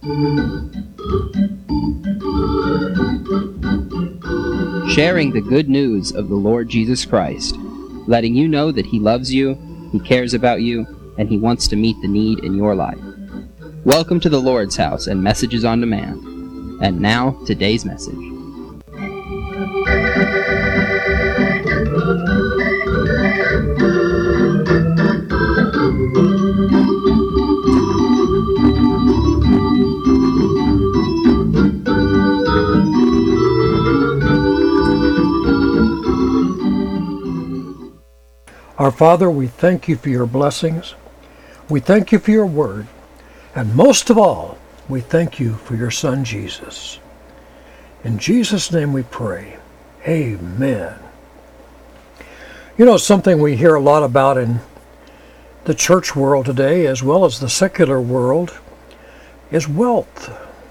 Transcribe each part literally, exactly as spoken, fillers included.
Sharing the good news of the Lord Jesus Christ, letting you know that He loves you, He cares about you, and He wants to meet the need in your life. Welcome to the Lord's House and Messages on Demand. And now, today's message. Our Father, we thank you for your blessings. We thank you for your word. And most of all, we thank you for your Son, Jesus. In Jesus' name we pray. Amen. You know, something we hear a lot about in the church world today, as well as the secular world, is wealth.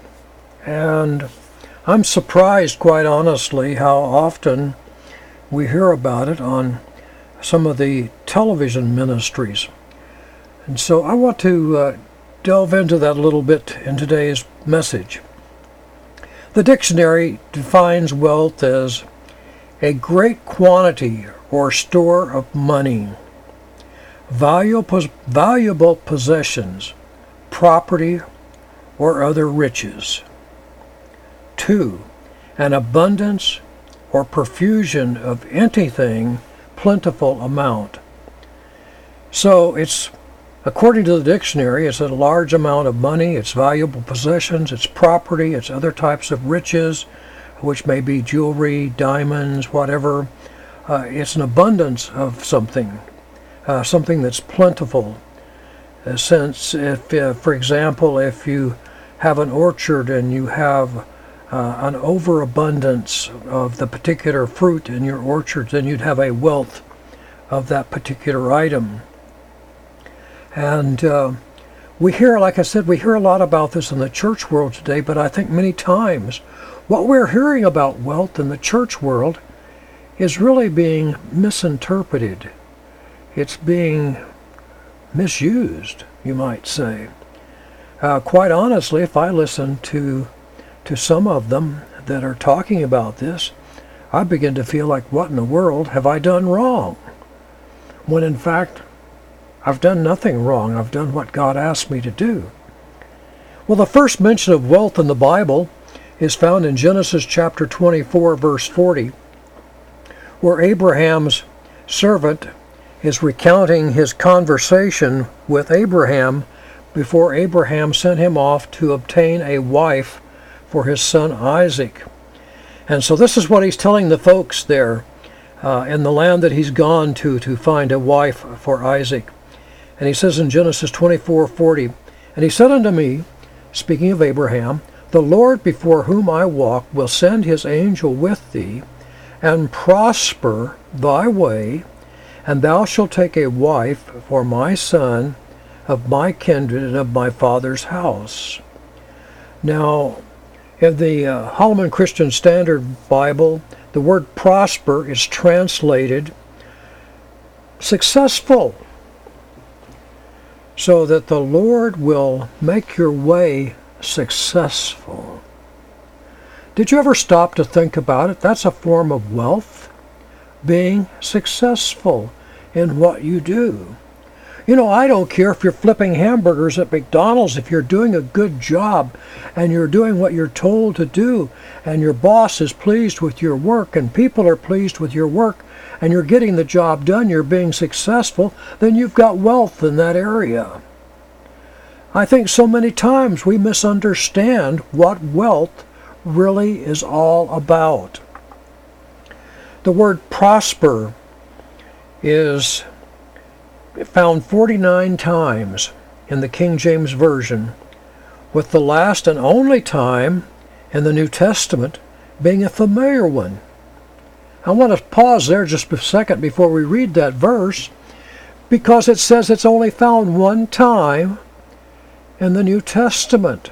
And I'm surprised, quite honestly, how often we hear about it on some of the television ministries. And so I want to uh, delve into that a little bit in today's message. The dictionary defines wealth as a great quantity or store of money, valuable, valuable possessions, property, or other riches. Two, an abundance or profusion of anything, plentiful amount. So it's, according to the dictionary, it's a large amount of money, it's valuable possessions, it's property, it's other types of riches, which may be jewelry, diamonds, whatever. Uh, it's an abundance of something, uh, something that's plentiful. Uh, since, if, uh, for example, if you have an orchard and you have uh, an overabundance of the particular fruit in your orchard, then you'd have a wealth of that particular item. And uh, we hear, like I said, we hear a lot about this in the church world today, but I think many times what we're hearing about wealth in the church world is really being misinterpreted. It's being misused, you might say. Uh, quite honestly, if I listen to to some of them that are talking about this, I begin to feel like, what in the world have I done wrong? When in fact, I've done nothing wrong. I've done what God asked me to do. Well, the first mention of wealth in the Bible is found in Genesis chapter twenty-four, verse forty, where Abraham's servant is recounting his conversation with Abraham before Abraham sent him off to obtain a wife for his son Isaac. And so this is what he's telling the folks there uh, in the land that he's gone to to find a wife for Isaac. And he says in Genesis twenty-four forty, "And he said unto me," speaking of Abraham, "The Lord before whom I walk will send his angel with thee, and prosper thy way, and thou shalt take a wife for my son of my kindred and of my father's house." Now, in the uh, Holman Christian Standard Bible, the word prosper is translated successful. So that the Lord will make your way successful. Did you ever stop to think about it? That's a form of wealth, being successful in what you do. You know, I don't care if you're flipping hamburgers at McDonald's, if you're doing a good job and you're doing what you're told to do, and your boss is pleased with your work and people are pleased with your work, and you're getting the job done, you're being successful, then you've got wealth in that area. I think so many times we misunderstand what wealth really is all about. The word prosper is found forty-nine times in the King James Version, with the last and only time in the New Testament being a familiar one. I want to pause there just a second before we read that verse, because it says it's only found one time in the New Testament.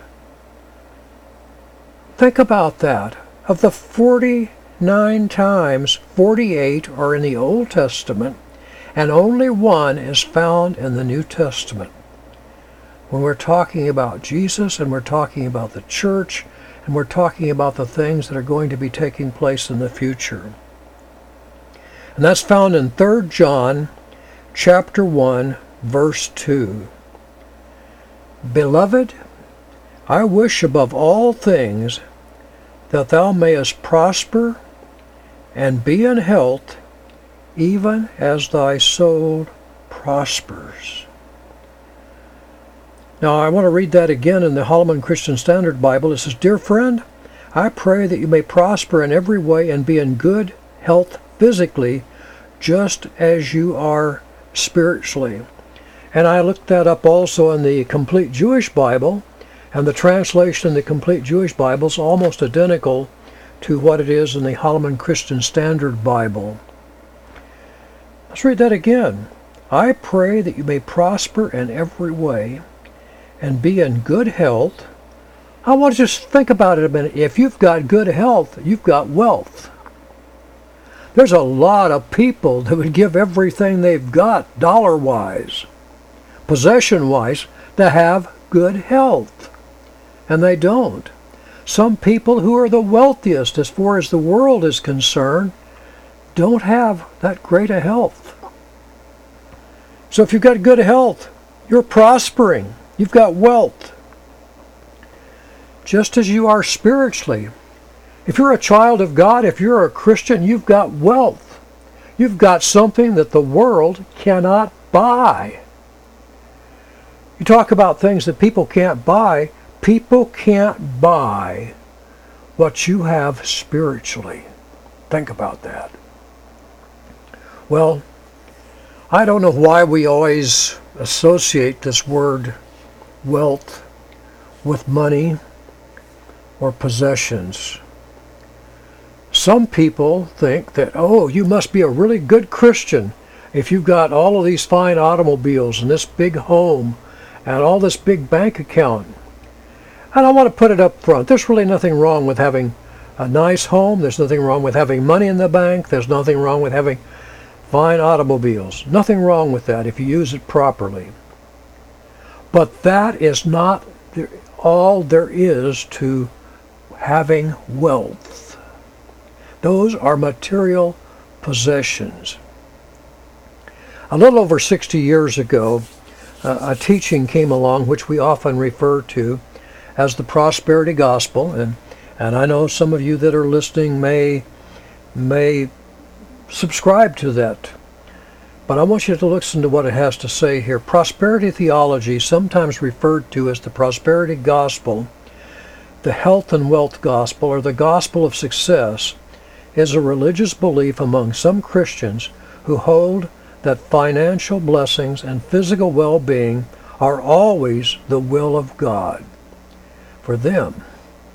Think about that. Of the forty-nine times, forty-eight are in the Old Testament, and only one is found in the New Testament. when we're talking about Jesus and we're talking about the church and we're talking about the things that are going to be taking place in the future. And that's found in Third John chapter one, verse two. Beloved, I wish above all things that thou mayest prosper and be in health, even as thy soul prospers. Now I want to read that again in the Holloman Christian Standard Bible. It says, Dear friend, I pray that you may prosper in every way and be in good health physically, just as you are spiritually. And I looked that up also in the Complete Jewish Bible, and the translation in the Complete Jewish Bible is almost identical to what it is in the Holloman Christian Standard Bible. Let's read that again. I pray that you may prosper in every way and be in good health. I want to just think about it a minute. If you've got good health, you've got wealth. There's a lot of people that would give everything they've got, dollar-wise, possession-wise, to have good health. And they don't. Some people who are the wealthiest as far as the world is concerned don't have that great a health. So if you've got good health, you're prospering. You've got wealth. Just as you are spiritually. If you're a child of God, if you're a Christian, you've got wealth. You've got something that the world cannot buy. You talk about things that people can't buy. People can't buy what you have spiritually. Think about that. Well, I don't know why we always associate this word wealth with money or possessions. Some people think that, oh, you must be a really good Christian if you've got all of these fine automobiles and this big home and all this big bank account. And I want to put it up front. There's really nothing wrong with having a nice home. There's nothing wrong with having money in the bank. There's nothing wrong with having fine automobiles. Nothing wrong with that if you use it properly. But that is not all there is to having wealth. Those are material possessions. A little over sixty years ago, uh, a teaching came along which we often refer to as the prosperity gospel, and and I know some of you that are listening may may subscribe to that, but I want you to listen to what it has to say here. Prosperity theology, sometimes referred to as the prosperity gospel, the health and wealth gospel, or the gospel of success, is a religious belief among some Christians who hold that financial blessings and physical well-being are always the will of God for them,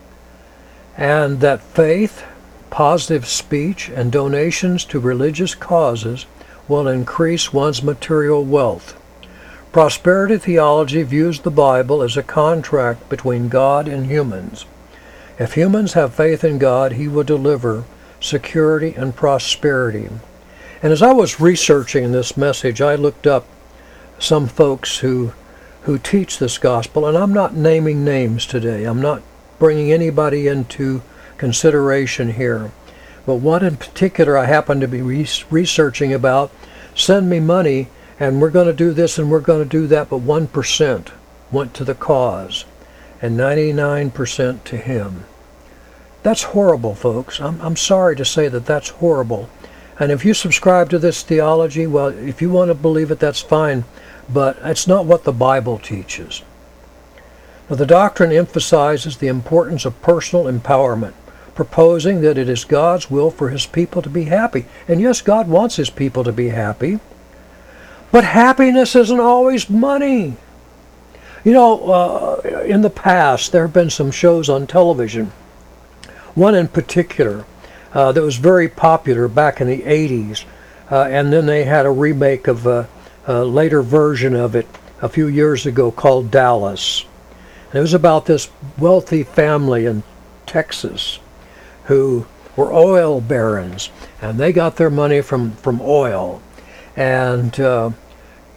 and that faith, positive speech, and donations to religious causes will increase one's material wealth. Prosperity theology views the Bible as a contract between God and humans. If humans have faith in God, He will deliver security and prosperity. And as I was researching this message, I looked up some folks who who teach this gospel, and I'm not naming names today. I'm not bringing anybody into consideration here. But one in particular I happened to be re- researching about, send me money, and we're going to do this and we're going to do that, but one percent went to the cause, and ninety-nine percent to him. That's horrible, folks. I'm, I'm sorry to say that that's horrible. And if you subscribe to this theology, well, if you want to believe it, that's fine. But it's not what the Bible teaches. Now, the doctrine emphasizes the importance of personal empowerment, proposing that it is God's will for His people to be happy. And yes, God wants His people to be happy. But happiness isn't always money. You know, uh, in the past, there have been some shows on television. One in particular uh, that was very popular back in the eighties. Uh, and then they had a remake of a, a later version of it a few years ago called Dallas. And it was about this wealthy family in Texas who were oil barons, and they got their money from, from oil. And, uh,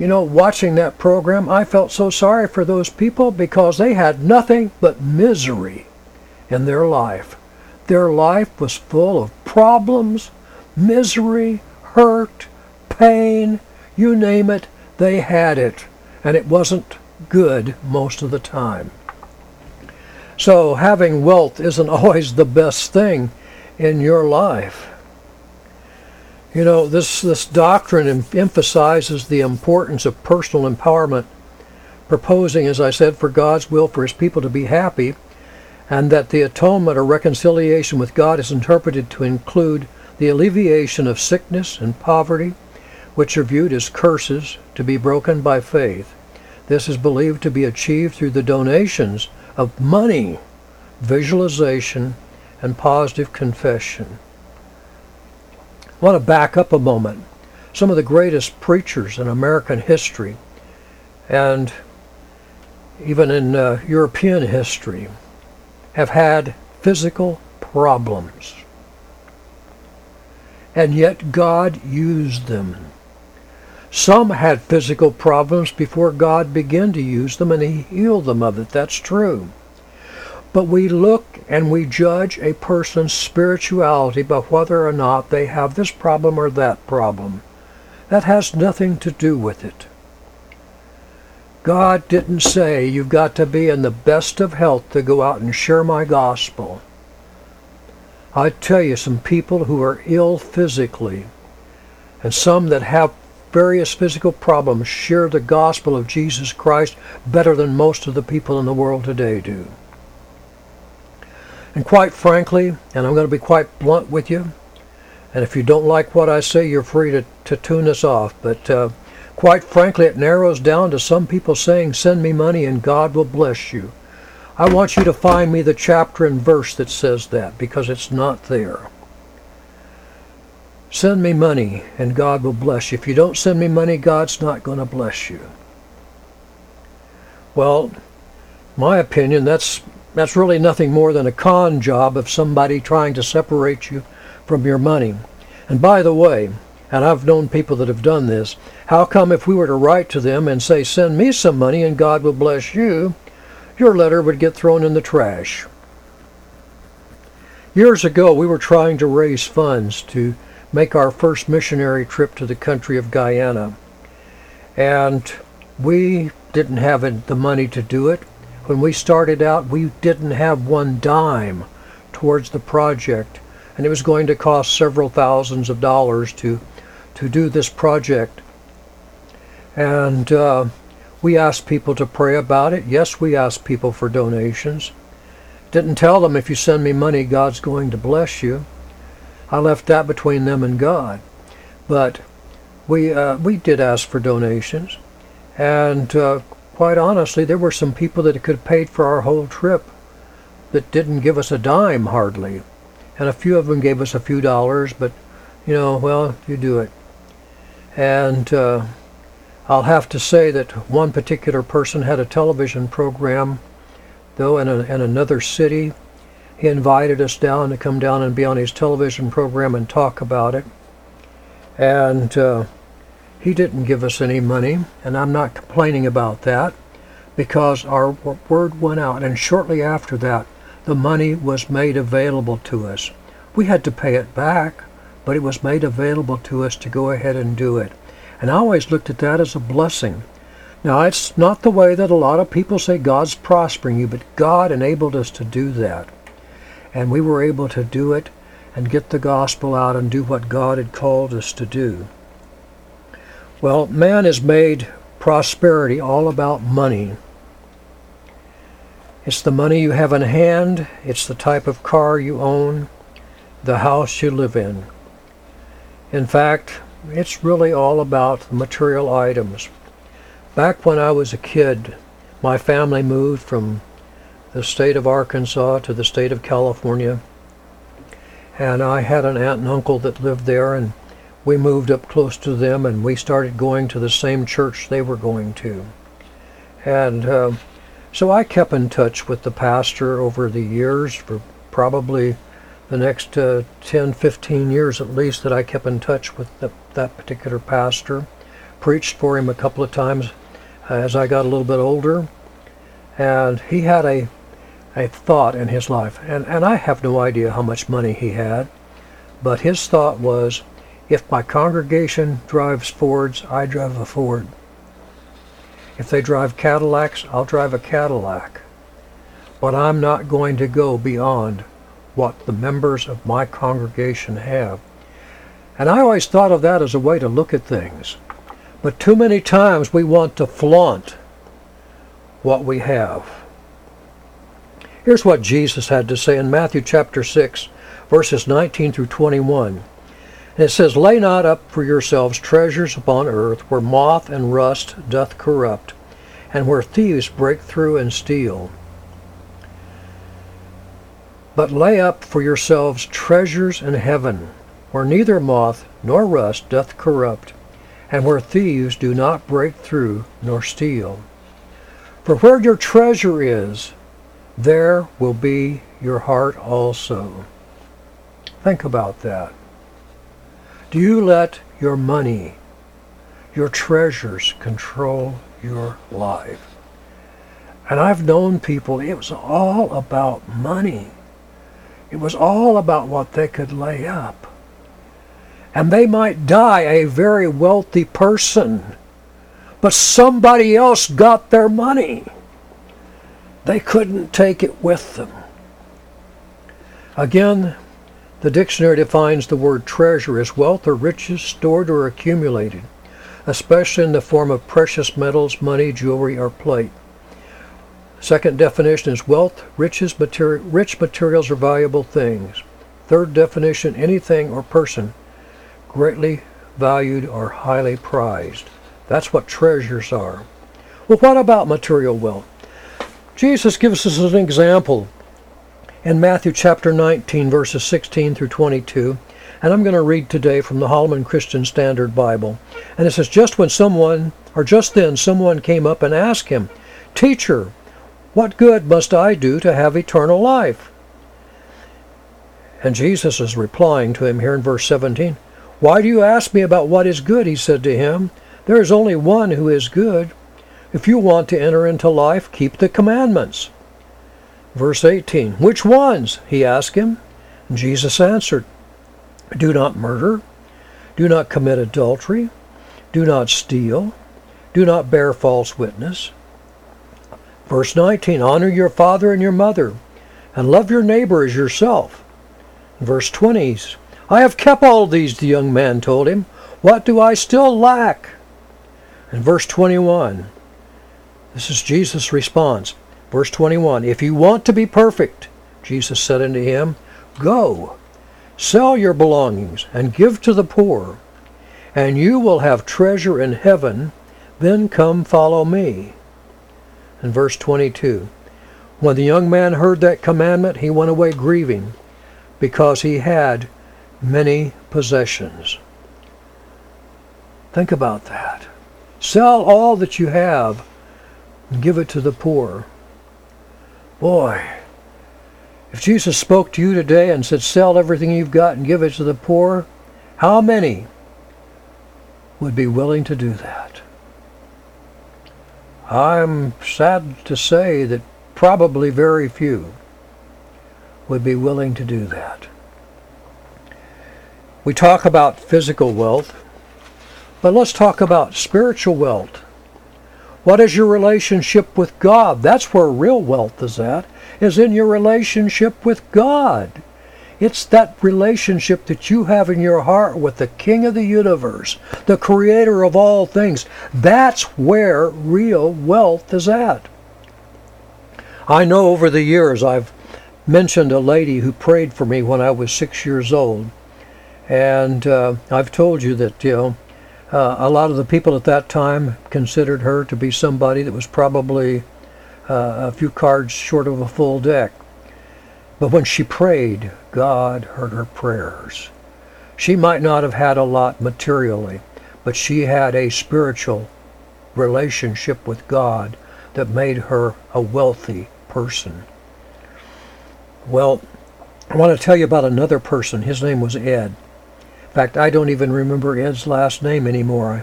You know, watching that program, I felt so sorry for those people because they had nothing but misery in their life. Their life was full of problems, misery, hurt, pain, you name it, they had it. And it wasn't good most of the time. So having wealth isn't always the best thing in your life. You know, this, this doctrine em- emphasizes the importance of personal empowerment, proposing, as I said, for God's will for his people to be happy, and that the atonement or reconciliation with God is interpreted to include the alleviation of sickness and poverty, which are viewed as curses to be broken by faith. This is believed to be achieved through the donations of money, visualization, and positive confession. I want to back up a moment. Some of the greatest preachers in American history and even in uh, European history have had physical problems. And yet God used them. Some had physical problems before God began to use them, and he healed them of it. That's true. But we look and we judge a person's spirituality by whether or not they have this problem or that problem. That has nothing to do with it. God didn't say you've got to be in the best of health to go out and share my gospel. I tell you, some people who are ill physically and some that have various physical problems share the gospel of Jesus Christ better than most of the people in the world today do. And quite frankly, and I'm going to be quite blunt with you, and if you don't like what I say, you're free to, to tune us off, but uh, quite frankly, it narrows down to some people saying, send me money and God will bless you. I want you to find me the chapter and verse that says that, because it's not there. Send me money and God will bless you. If you don't send me money, God's not going to bless you. Well, my opinion, that's that's really nothing more than a con job of somebody trying to separate you from your money. And by the way, and I've known people that have done this, how come if we were to write to them and say, send me some money and God will bless you, your letter would get thrown in the trash? Years ago, we were trying to raise funds to make our first missionary trip to the country of Guyana. And we didn't have the money to do it. When we started out, we didn't have one dime towards the project. And it was going to cost several thousands of dollars to, to do this project. And uh, we asked people to pray about it. Yes, we asked people for donations. Didn't tell them, if you send me money, God's going to bless you. I left that between them and God. But we uh, we did ask for donations. And uh, quite honestly, there were some people that could have paid for our whole trip that didn't give us a dime hardly. And a few of them gave us a few dollars, but, you know, well, you do it. And uh, I'll have to say that one particular person had a television program, though, in, a, in another city. He invited us down to come down and be on his television program and talk about it. And uh, he didn't give us any money, and I'm not complaining about that, because our word went out, and shortly after that, the money was made available to us. We had to pay it back, but it was made available to us to go ahead and do it. And I always looked at that as a blessing. Now, it's not the way that a lot of people say God's prospering you, but God enabled us to do that. And we were able to do it and get the gospel out and do what God had called us to do. Well, man has made prosperity all about money. It's the money you have in hand, it's the type of car you own, the house you live in. In fact, it's really all about the material items. Back when I was a kid, my family moved from the state of Arkansas to the state of California, and I had an aunt and uncle that lived there, and we moved up close to them, and we started going to the same church they were going to. And uh, so I kept in touch with the pastor over the years, for probably the next uh, ten, fifteen years at least, that I kept in touch with the, that particular pastor. preached for him a couple of times as I got a little bit older, and he had a a thought in his life, and, and I have no idea how much money he had, but his thought was, if my congregation drives Fords, I drive a Ford. If they drive Cadillacs, I'll drive a Cadillac. But I'm not going to go beyond what the members of my congregation have. And I always thought of that as a way to look at things. But too many times we want to flaunt what we have. Here's what Jesus had to say in Matthew chapter six, verses nineteen through twenty-one. And it says, "Lay not up for yourselves treasures upon earth, where moth and rust doth corrupt, and where thieves break through and steal. But lay up for yourselves treasures in heaven, where neither moth nor rust doth corrupt, and where thieves do not break through nor steal. For where your treasure is, there will be your heart also." Think about that. Do you let your money, your treasures, control your life? And I've known people, it was all about money. It was all about what they could lay up. And they might die a very wealthy person, but somebody else got their money. They couldn't take it with them. Again, the dictionary defines the word treasure as wealth or riches stored or accumulated, especially in the form of precious metals, money, jewelry, or plate. Second definition is wealth, riches, materi- rich materials, or valuable things. Third definition, anything or person greatly valued or highly prized. That's what treasures are. Well, what about material wealth? Jesus gives us an example in Matthew chapter nineteen, verses sixteen through twenty-two, and I'm going to read today from the Holman Christian Standard Bible. And it says, just when someone, or just then someone came up and asked him, "Teacher, what good must I do to have eternal life?" And Jesus is replying to him here in verse seventeen. "Why do you ask me about what is good?" he said to him. "There is only one who is good. If you want to enter into life, keep the commandments." Verse eighteen, "Which ones?" he asked him. And Jesus answered, "Do not murder. Do not commit adultery. Do not steal. Do not bear false witness." Verse nineteen, "Honor your father and your mother, and love your neighbor as yourself." Verse twenty, "I have kept all these," the young man told him. "What do I still lack?" And verse twenty-one, this is Jesus' response. Verse twenty-one, "If you want to be perfect," Jesus said unto him, "Go, sell your belongings, and give to the poor, and you will have treasure in heaven. Then come follow me." And verse twenty-two, "When the young man heard that commandment, he went away grieving, because he had many possessions." Think about that. Sell all that you have and give it to the poor. Boy, if Jesus spoke to you today and said, sell everything you've got and give it to the poor, how many would be willing to do that? I'm sad to say that probably very few would be willing to do that. We talk about physical wealth, but let's talk about spiritual wealth. What is your relationship with God? That's where real wealth is at, is in your relationship with God. It's that relationship that you have in your heart with the King of the universe, the Creator of all things. That's where real wealth is at. I know over the years I've mentioned a lady who prayed for me when I was six years old. And uh, I've told you that, you know, uh, a lot of the people at that time considered her to be somebody that was probably uh, a few cards short of a full deck. But when she prayed, God heard her prayers. She might not have had a lot materially, but she had a spiritual relationship with God that made her a wealthy person. Well, I want to tell you about another person. His name was Ed. In fact, I don't even remember Ed's last name anymore.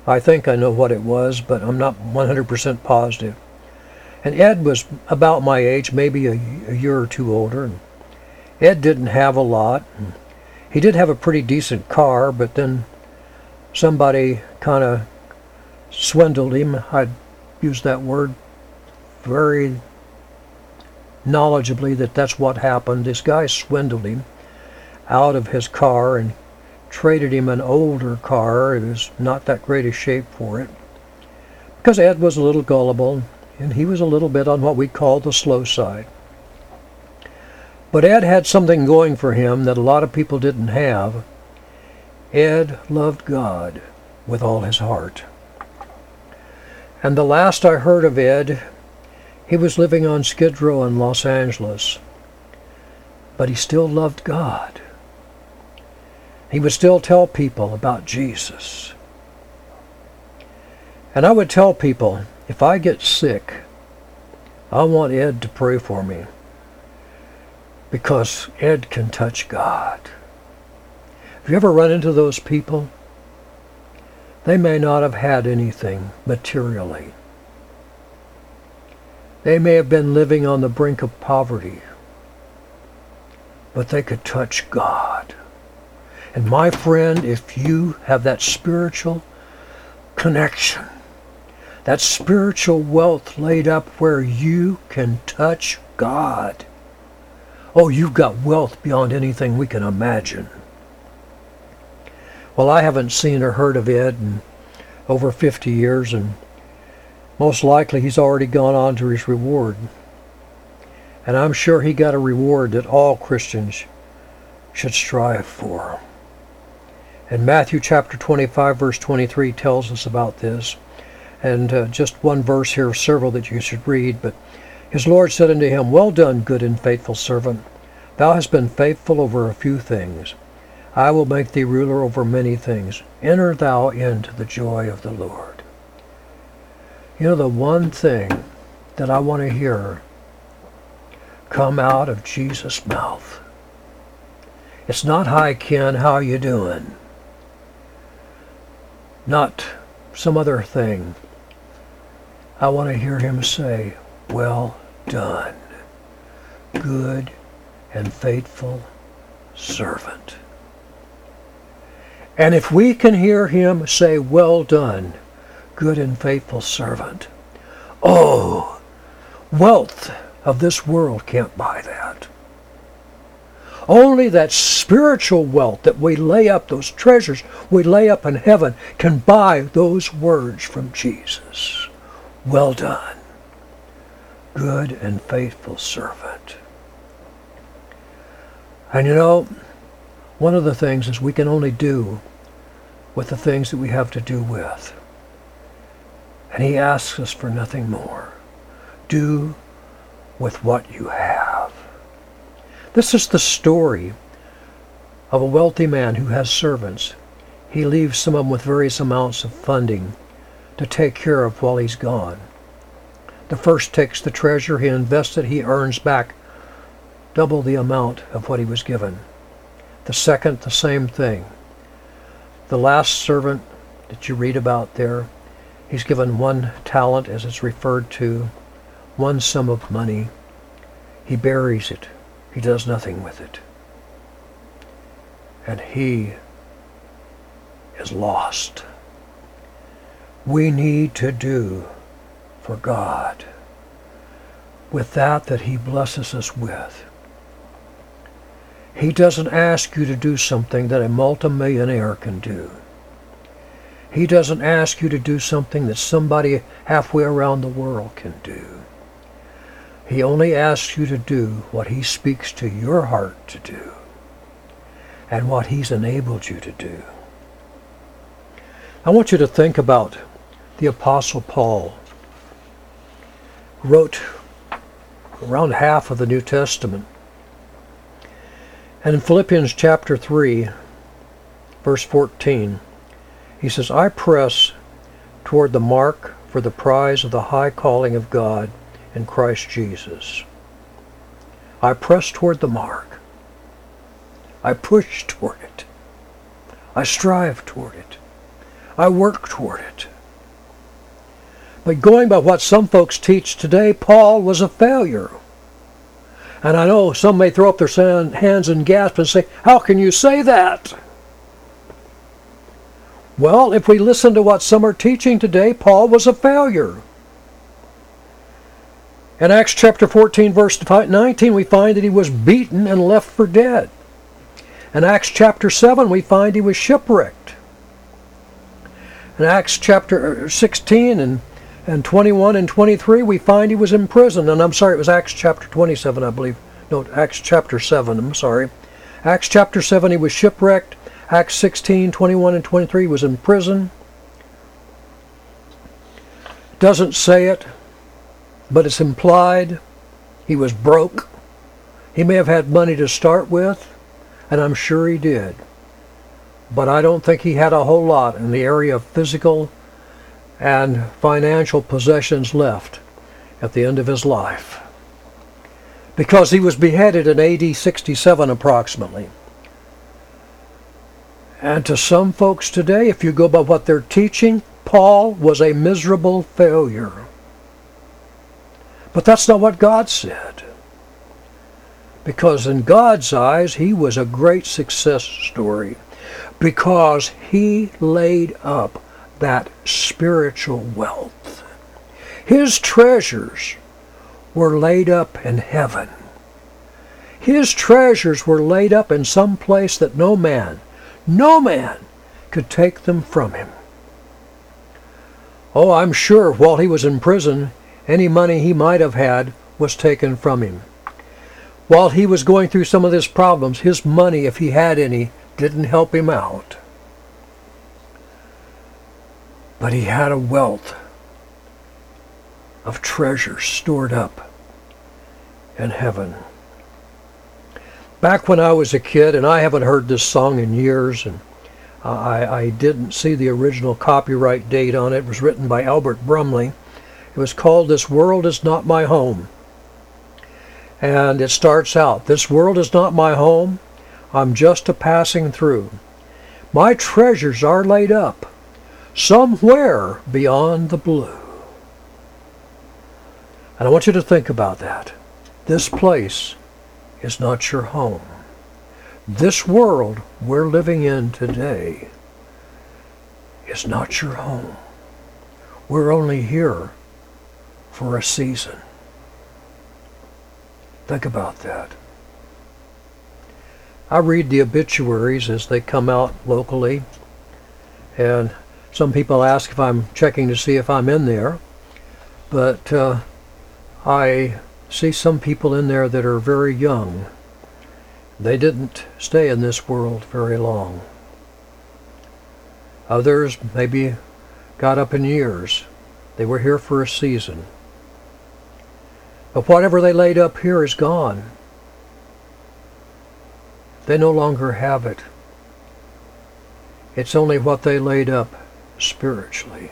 I think I know what it was, but I'm not one hundred percent positive. And Ed was about my age, maybe a, a year or two older. And Ed didn't have a lot. And he did have a pretty decent car, but then somebody kind of swindled him. I'd use that word very knowledgeably, that that's what happened. This guy swindled him out of his car and traded him an older car. It was not that great a shape for it, because Ed was a little gullible and he was a little bit on what we call the slow side. But Ed had something going for him that a lot of people didn't have. Ed loved God with all his heart. And the last I heard of Ed, he was living on Skid Row in Los Angeles, but he still loved God. He would still tell people about Jesus. And I would tell people, if I get sick, I want Ed to pray for me, because Ed can touch God. Have you ever run into those people? They may not have had anything materially. They may have been living on the brink of poverty, but they could touch God. And my friend, if you have that spiritual connection, that spiritual wealth laid up where you can touch God, oh, you've got wealth beyond anything we can imagine. Well, I haven't seen or heard of Ed in over fifty years, and most likely he's already gone on to his reward. And I'm sure he got a reward that all Christians should strive for. And Matthew chapter twenty-five, verse twenty-three tells us about this. And uh, just one verse here, several that you should read. But his Lord said unto him, Well done, good and faithful servant. Thou hast been faithful over a few things. I will make thee ruler over many things. Enter thou into the joy of the Lord. You know, the one thing that I want to hear come out of Jesus' mouth, it's not, Hi Ken, how you doing? Not some other thing. I want to hear him say, Well done, good and faithful servant. And if we can hear him say, Well done, good and faithful servant, oh, wealth of this world can't buy that. Only that spiritual wealth that we lay up, those treasures we lay up in heaven, can buy those words from Jesus. Well done, good and faithful servant. And you know, one of the things is we can only do with the things that we have to do with. And he asks us for nothing more. Do with what you have. This is the story of a wealthy man who has servants. He leaves some of them with various amounts of funding to take care of while he's gone. The first takes the treasure he invested. He earns back double the amount of what he was given. The second, the same thing. The last servant that you read about there, he's given one talent, as it's referred to, one sum of money. He buries it. He does nothing with it. And he is lost. We need to do for God with that that he blesses us with. He doesn't ask you to do something that a multimillionaire can do. He doesn't ask you to do something that somebody halfway around the world can do. He only asks you to do what he speaks to your heart to do and what he's enabled you to do. I want you to think about the Apostle Paul, who wrote around half of the New Testament. And in Philippians chapter three, verse fourteen, he says, I press toward the mark for the prize of the high calling of God in Christ Jesus. I press toward the mark. I push toward it. I strive toward it. I work toward it. But going by what some folks teach today, Paul was a failure. And I know some may throw up their hands and gasp and say, how can you say that? Well, if we listen to what some are teaching today, Paul was a failure. In Acts chapter fourteen, verse nineteen, we find that he was beaten and left for dead. In Acts chapter seven, we find he was shipwrecked. In Acts chapter sixteen and, and twenty-one and twenty-three, we find he was in prison. And I'm sorry, it was Acts chapter twenty-seven, I believe. No, Acts chapter seven, I'm sorry. Acts chapter seven, he was shipwrecked. Acts sixteen, twenty-one and twenty-three, he was in prison. Doesn't say it, but it's implied. He was broke. He may have had money to start with, and I'm sure he did. But I don't think he had a whole lot in the area of physical and financial possessions left at the end of his life. Because he was beheaded in A D sixty-seven approximately. And to some folks today, if you go by what they're teaching, Paul was a miserable failure. But that's not what God said. Because in God's eyes, he was a great success story. Because he laid up that spiritual wealth. His treasures were laid up in heaven. His treasures were laid up in some place that no man, no man could take them from him. Oh, I'm sure while he was in prison, any money he might have had was taken from him. While he was going through some of his problems, his money, if he had any, didn't help him out. But he had a wealth of treasures stored up in heaven. Back when I was a kid, and I haven't heard this song in years, and I, I didn't see the original copyright date on it. It was written by Albert Brumley. It was called This World Is Not My Home. And it starts out, this world is not my home. I'm just a passing through. My treasures are laid up somewhere beyond the blue. And I want you to think about that. This place is not your home. This world we're living in today is not your home. We're only here for a season. Think about that. I read the obituaries as they come out locally, and some people ask if I'm checking to see if I'm in there, but uh, I see some people in there that are very young. They didn't stay in this world very long. Others maybe got up in years. They were here for a season. But whatever they laid up here is gone. They no longer have it. It's only what they laid up spiritually.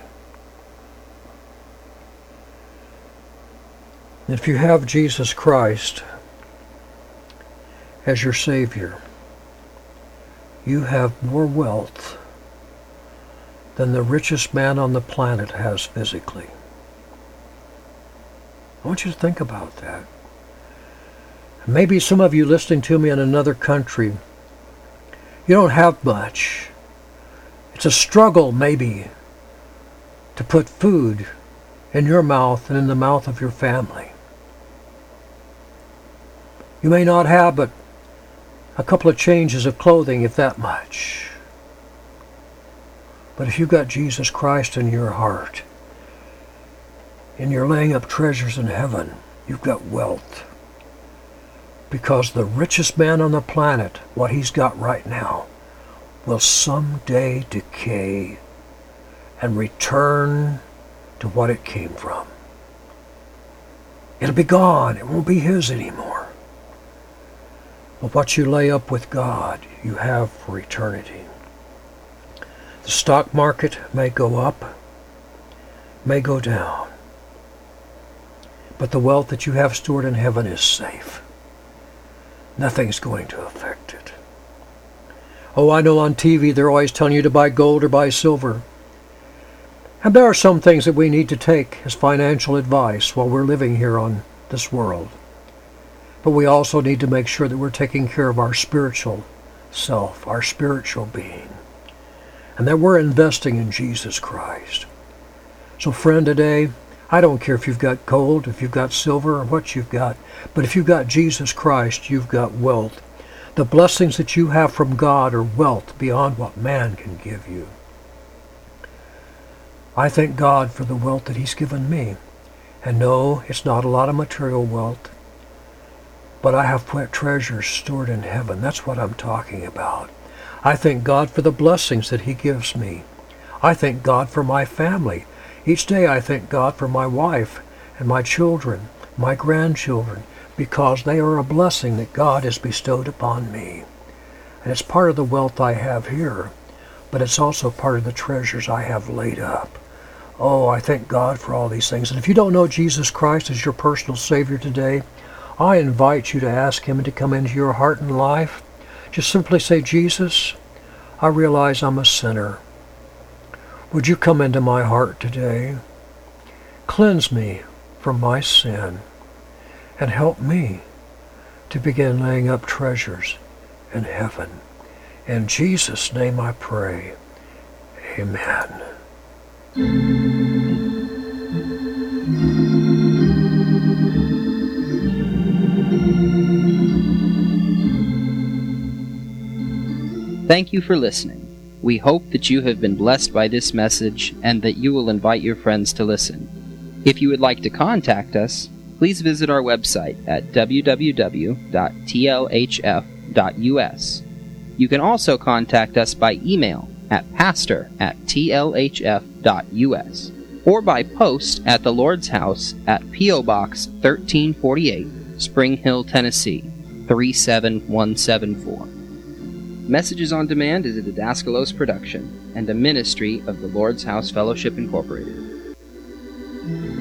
If you have Jesus Christ as your Savior, you have more wealth than the richest man on the planet has physically. I want you to think about that. Maybe some of you listening to me in another country, you don't have much. It's a struggle maybe to put food in your mouth and in the mouth of your family. You may not have but a couple of changes of clothing, if that much. But if you've got Jesus Christ in your heart, and you're laying up treasures in heaven, you've got wealth. Because the richest man on the planet, what he's got right now, will someday decay and return to what it came from. It'll be gone. It won't be his anymore. But what you lay up with God, you have for eternity. The stock market may go up, may go down. But the wealth that you have stored in heaven is safe. Nothing's going to affect it. Oh, I know on T V they're always telling you to buy gold or buy silver. And there are some things that we need to take as financial advice while we're living here on this world. But we also need to make sure that we're taking care of our spiritual self, our spiritual being, and that we're investing in Jesus Christ. So friend, today, I don't care if you've got gold, if you've got silver, or what you've got, but if you've got Jesus Christ, you've got wealth. The blessings that you have from God are wealth beyond what man can give you. I thank God for the wealth that He's given me. And no, it's not a lot of material wealth, but I have put treasures stored in heaven. That's what I'm talking about. I thank God for the blessings that He gives me. I thank God for my family. Each day I thank God for my wife and my children, my grandchildren, because they are a blessing that God has bestowed upon me. And it's part of the wealth I have here, but it's also part of the treasures I have laid up. Oh, I thank God for all these things. And if you don't know Jesus Christ as your personal Savior today, I invite you to ask Him to come into your heart and life. Just simply say, Jesus, I realize I'm a sinner. Would you come into my heart today? Cleanse me from my sin and help me to begin laying up treasures in heaven. In Jesus' name I pray. Amen. Thank you for listening. We hope that you have been blessed by this message and that you will invite your friends to listen. If you would like to contact us, please visit our website at w w w dot t l h f dot u s. You can also contact us by email at pastor at t l h f dot u s or by post at the Lord's House at P O Box thirteen forty-eight, Spring Hill, Tennessee three seven one seven four. Messages on Demand is a Didaskalos production and a ministry of the Lord's House Fellowship Incorporated.